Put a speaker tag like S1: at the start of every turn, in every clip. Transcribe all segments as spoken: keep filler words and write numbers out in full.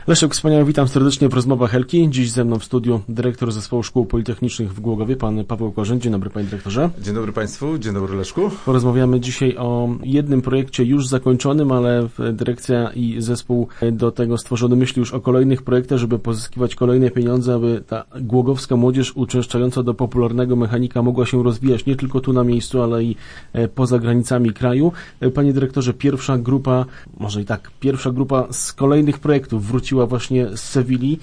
S1: Leszek Wspaniały, witam serdecznie w rozmowach Helki. Dziś ze mną w studiu dyrektor Zespołu Szkół Politechnicznych w Głogowie, pan Paweł Korzeń. Dzień dobry, panie dyrektorze.
S2: Dzień dobry państwu, dzień dobry Leszku.
S1: Porozmawiamy dzisiaj o jednym projekcie już zakończonym, ale dyrekcja i zespół do tego stworzony myśli już o kolejnych projektach, żeby pozyskiwać kolejne pieniądze, aby ta głogowska młodzież uczęszczająca do popularnego mechanika mogła się rozwijać nie tylko tu na miejscu, ale i poza granicami kraju. Panie dyrektorze, pierwsza grupa, może i tak, pierwsza grupa z kolejnych projektów wróciła właśnie z Sewilli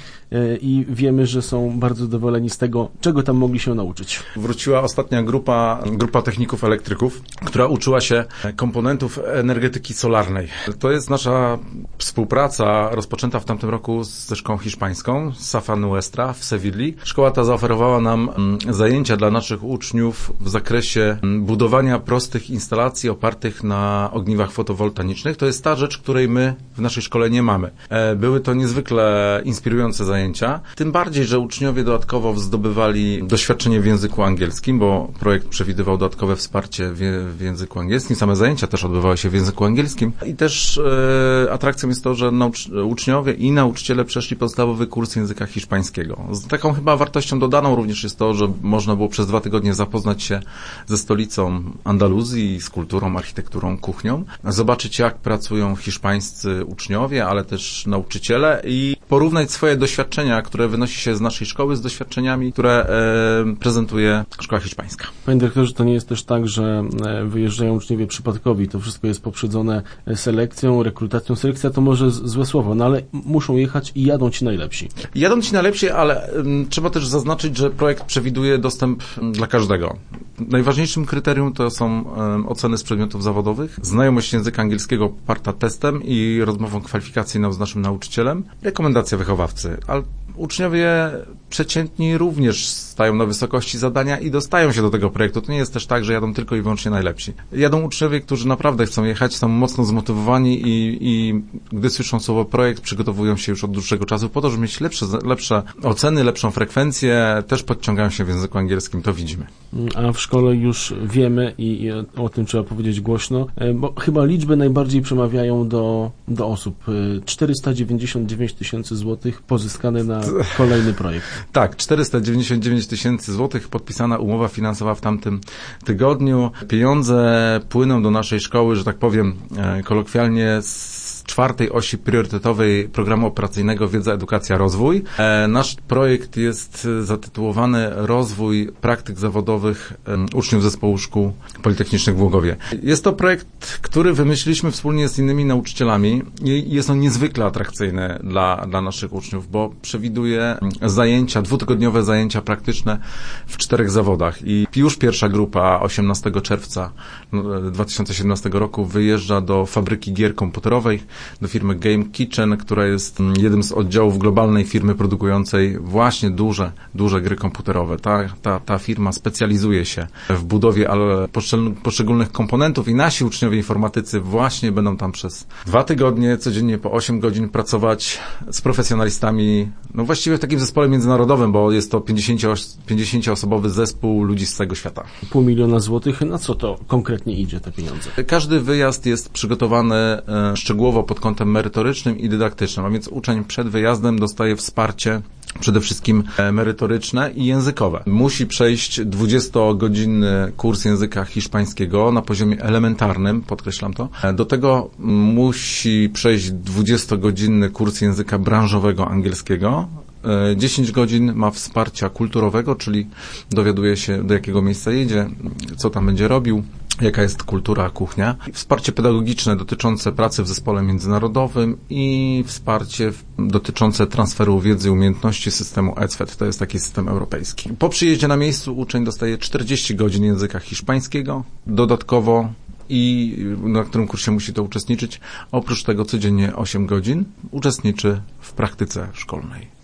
S1: i wiemy, że są bardzo zadowoleni z tego, czego tam mogli się nauczyć.
S2: Wróciła ostatnia grupa, grupa techników elektryków, która uczyła się komponentów energetyki solarnej. To jest nasza współpraca rozpoczęta w tamtym roku ze szkołą hiszpańską, Safa Nuestra w Sewilli. Szkoła ta zaoferowała nam zajęcia dla naszych uczniów w zakresie budowania prostych instalacji opartych na ogniwach fotowoltaicznych. To jest ta rzecz, której my w naszej szkole nie mamy. Były to niezwykle inspirujące zajęcia, tym bardziej, że uczniowie dodatkowo zdobywali doświadczenie w języku angielskim, bo projekt przewidywał dodatkowe wsparcie w, w języku angielskim. Same zajęcia też odbywały się w języku angielskim. I też e, atrakcją jest to, że nauc- uczniowie i nauczyciele przeszli podstawowy kurs języka hiszpańskiego. Z taką chyba wartością dodaną również jest to, że można było przez dwa tygodnie zapoznać się ze stolicą Andaluzji, z kulturą, architekturą, kuchnią, zobaczyć, jak pracują hiszpańscy uczniowie, ale też nauczyciele i porównać swoje doświadczenia, które wynosi się z naszej szkoły, z doświadczeniami, które e, prezentuje szkoła hiszpańska.
S1: Panie dyrektorze, to nie jest też tak, że wyjeżdżają uczniowie przypadkowi. To wszystko jest poprzedzone selekcją, rekrutacją. Selekcja to może złe słowo, no ale muszą jechać i jadą ci najlepsi.
S2: Jadą ci najlepsi, ale um, trzeba też zaznaczyć, że projekt przewiduje dostęp dla każdego. Najważniejszym kryterium to są um, oceny z przedmiotów zawodowych, znajomość języka angielskiego poparta testem i rozmową kwalifikacyjną z naszym nauczycielem, rekomendacja wychowawcy, ale uczniowie przeciętni również stają na wysokości zadania i dostają się do tego projektu. To nie jest też tak, że jadą tylko i wyłącznie najlepsi. Jadą uczniowie, którzy naprawdę chcą jechać, są mocno zmotywowani i, i gdy słyszą słowo projekt, przygotowują się już od dłuższego czasu po to, żeby mieć lepsze, lepsze oceny, lepszą frekwencję, też podciągają się w języku angielskim, to widzimy.
S1: A w szkole już wiemy i, i o tym trzeba powiedzieć głośno, bo chyba liczby najbardziej przemawiają do, do osób. czterysta dziewięćdziesiąt dziewięć tysięcy złotych pozyskane na kolejny projekt.
S2: Tak, czterysta dziewięćdziesiąt dziewięć tysięcy złotych, podpisana umowa finansowa w tamtym tygodniu. Pieniądze płyną do naszej szkoły, że tak powiem kolokwialnie, z czwartej osi priorytetowej programu operacyjnego Wiedza, Edukacja, Rozwój. E, nasz projekt jest zatytułowany Rozwój praktyk zawodowych e, uczniów Zespołu Szkół Politechnicznych w Głogowie. Jest to projekt, który wymyśliliśmy wspólnie z innymi nauczycielami i jest on niezwykle atrakcyjny dla, dla naszych uczniów, bo przewiduje zajęcia, dwutygodniowe zajęcia praktyczne w czterech zawodach. I już pierwsza grupa osiemnastego czerwca dwa tysiące siedemnastego roku wyjeżdża do fabryki gier komputerowej, do firmy Game Kitchen, która jest jednym z oddziałów globalnej firmy produkującej właśnie duże, duże gry komputerowe. Ta, ta, ta firma specjalizuje się w budowie poszczególnych komponentów i nasi uczniowie informatycy właśnie będą tam przez dwa tygodnie, codziennie po osiem godzin pracować z profesjonalistami, no właściwie w takim zespole międzynarodowym, bo jest to pięćdziesięcioosobowy zespół ludzi z całego świata.
S1: Pół miliona złotych, na co to konkretnie idzie, te pieniądze?
S2: Każdy wyjazd jest przygotowany e, szczegółowo pod kątem merytorycznym i dydaktycznym, a więc uczeń przed wyjazdem dostaje wsparcie przede wszystkim merytoryczne i językowe. Musi przejść dwudziestogodzinny kurs języka hiszpańskiego na poziomie elementarnym, podkreślam to. Do tego musi przejść dwudziestogodzinny kurs języka branżowego angielskiego. dziesięć godzin ma wsparcia kulturowego, czyli dowiaduje się, do jakiego miejsca jedzie, co tam będzie robił, jaka jest kultura, kuchnia. Wsparcie pedagogiczne dotyczące pracy w zespole międzynarodowym i wsparcie dotyczące transferu wiedzy i umiejętności systemu E C W E T. To jest taki system europejski. Po przyjeździe na miejscu uczeń dostaje czterdzieści godzin języka hiszpańskiego, dodatkowo i na którym kursie musi to uczestniczyć. Oprócz tego codziennie osiem godzin uczestniczy w praktyce szkolnej.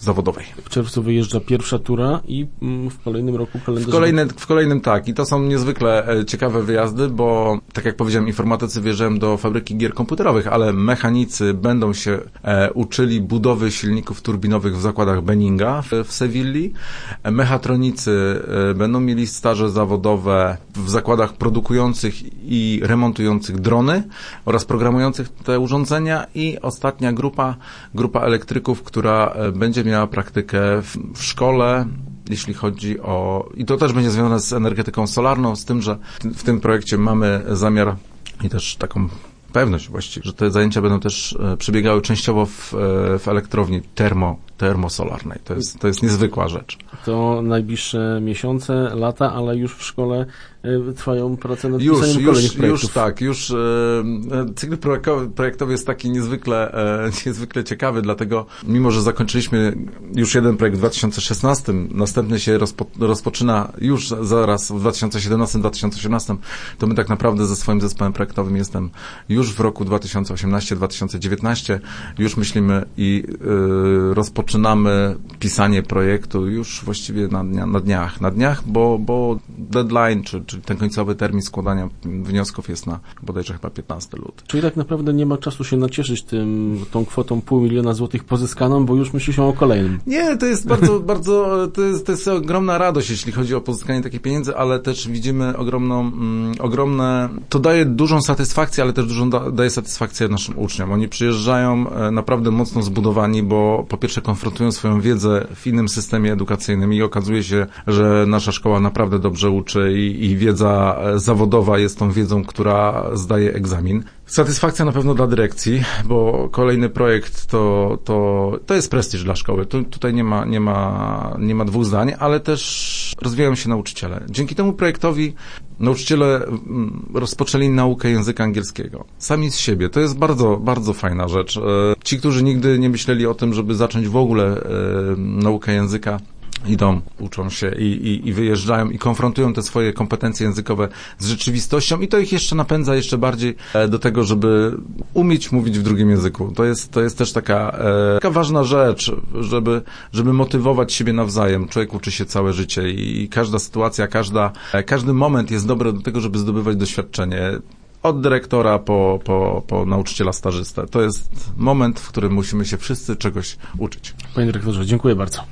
S2: zawodowej.
S1: W czerwcu wyjeżdża pierwsza tura i w kolejnym roku kalendarz...
S2: W, kolejny, w kolejnym tak. I to są niezwykle ciekawe wyjazdy, bo tak jak powiedziałem, informatycy wjeżdżają do fabryki gier komputerowych, ale mechanicy będą się e, uczyli budowy silników turbinowych w zakładach Benninga w, w Sewilli. Mechatronicy e, będą mieli staże zawodowe w zakładach produkujących i remontujących drony oraz programujących te urządzenia i ostatnia grupa, grupa elektryków, która będzie miała praktykę w, w szkole, jeśli chodzi o... I to też będzie związane z energetyką solarną, z tym, że w tym projekcie mamy zamiar i też taką pewność właściwie, że te zajęcia będą też przebiegały częściowo w, w elektrowni termo, termosolarnej. To jest, to jest niezwykła rzecz.
S1: To najbliższe miesiące, lata, ale już w szkole y, trwają prace nad
S2: już,
S1: pisaniem
S2: już,
S1: kolejnych projektów.
S2: Już tak, już e, cykl projektowy jest taki niezwykle, e, niezwykle ciekawy, dlatego mimo, że zakończyliśmy już jeden projekt w dwa tysiące szesnastym, następny się rozpo, rozpoczyna już zaraz w dwa tysiące siedemnastym dwa tysiące osiemnastym, to my tak naprawdę ze swoim zespołem projektowym jestem już w roku dwa tysiące osiemnastym dwa tysiące dziewiętnastym, już myślimy i e, rozpoczynamy pisanie projektu już właściwie na, dnia, na dniach, na dniach, bo, bo deadline, czy, czy ten końcowy termin składania wniosków jest na bodajże chyba piętnastego lutego.
S1: Czyli tak naprawdę nie ma czasu się nacieszyć tym, tą kwotą pół miliona złotych pozyskaną, bo już myśli się o kolejnym.
S2: Nie, to jest bardzo, bardzo, to jest, to jest ogromna radość, jeśli chodzi o pozyskanie takich pieniędzy, ale też widzimy ogromną, mm, ogromne, to daje dużą satysfakcję, ale też dużą da, daje satysfakcję naszym uczniom. Oni przyjeżdżają e, naprawdę mocno zbudowani, bo po pierwsze konfrontują swoją wiedzę w innym systemie edukacyjnym i okazuje się, że nasza szkoła naprawdę dobrze uczy i, i wiedza zawodowa jest tą wiedzą, która zdaje egzamin. Satysfakcja na pewno dla dyrekcji, bo kolejny projekt to, to, to jest prestiż dla szkoły. Tu, tutaj nie ma, nie ma, nie ma dwóch zdań, ale też rozwijają się nauczyciele. Dzięki temu projektowi nauczyciele rozpoczęli naukę języka angielskiego. Sami z siebie. To jest bardzo, bardzo fajna rzecz. Ci, którzy nigdy nie myśleli o tym, żeby zacząć w ogóle e, naukę języka, idą, uczą się i, i, i wyjeżdżają i konfrontują te swoje kompetencje językowe z rzeczywistością i to ich jeszcze napędza jeszcze bardziej do tego, żeby umieć mówić w drugim języku. To jest, to jest też taka, e, taka ważna rzecz, żeby, żeby motywować siebie nawzajem. Człowiek uczy się całe życie i każda sytuacja, każda, każdy moment jest dobry do tego, żeby zdobywać doświadczenie. Od dyrektora po, po, po nauczyciela stażystę. To jest moment, w którym musimy się wszyscy czegoś uczyć.
S1: Panie dyrektorze, dziękuję bardzo.